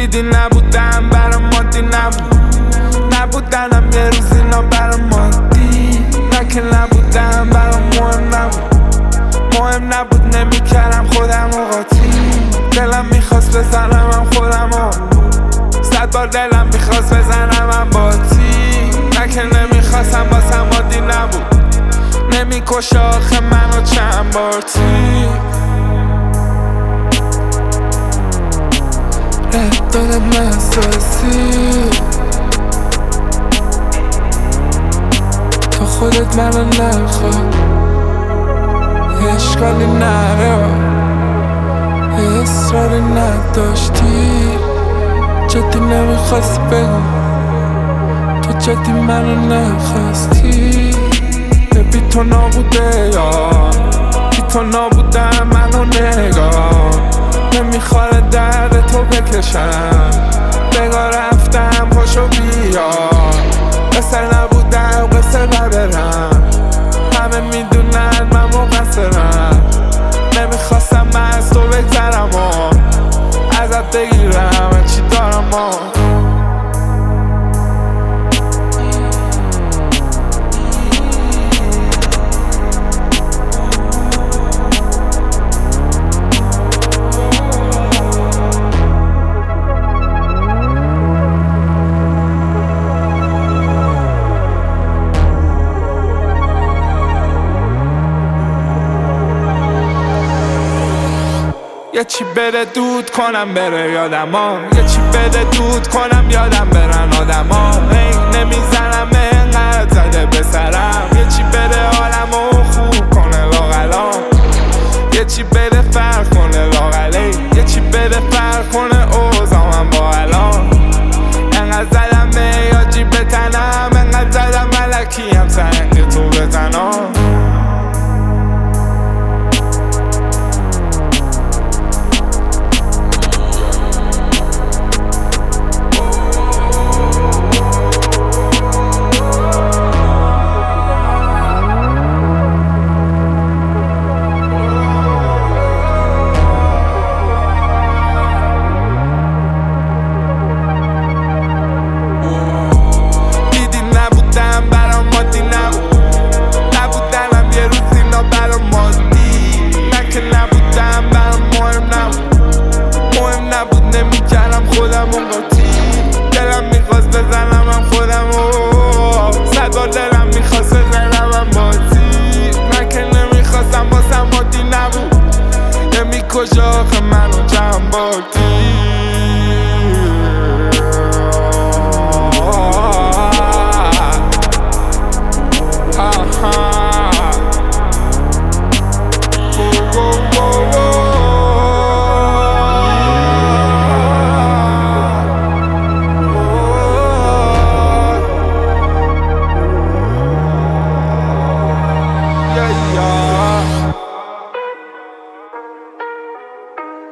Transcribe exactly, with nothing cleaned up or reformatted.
دیدی نبودم برام مادی نبود، نبودنم یه روز اینا برام مادی، نه که نبودم برام مهم نبود، مهم نبود نمیکردم خودم و قاطی. دلم میخواست بزنم هم خودم و صد بار دلم میخواست بزنم هم باتی، نه که نمیخواستم باسم مادی نبود، نمیکشه آخه منو چند بار تی. ره دادم احساسی تا خودت منو نخواد، اشکالی نرا اصراری نداشتی، جدی نمیخواستی بگو تو جدی منو نخواستی. بی تو نابوده یا بی تو نابودم منو نگاه، نمیخواره درد تو بکشم، بگاه رفتم پاشو بیا، قصر نبودم قصر نبرم، همه میدونن من مقصرم، نمیخواستم من از تو بگذرم و ازت بگیرم چی دارم و یه چی بده دود کنم بره یادم ها، یه چی بده دود کنم یادم برن آدم ها، هی نمیزنم اینقدر زده به سرم، یه چی بده حالمو خوب کنه لاغلا، یه چی بده فرق کنه لاغلی، یه چی بده فرق کنه اوزامم با الان. اینقدر زدم به یاجی به تنم، اینقدر زدم ملکی هم سنگ تو بزنم. دلم میخواست بزنم هم خودم و صد بار دلم میخواست بزنم هم باتی، من که نمیخواستم باسم مادی نبود، نمیکشه آخه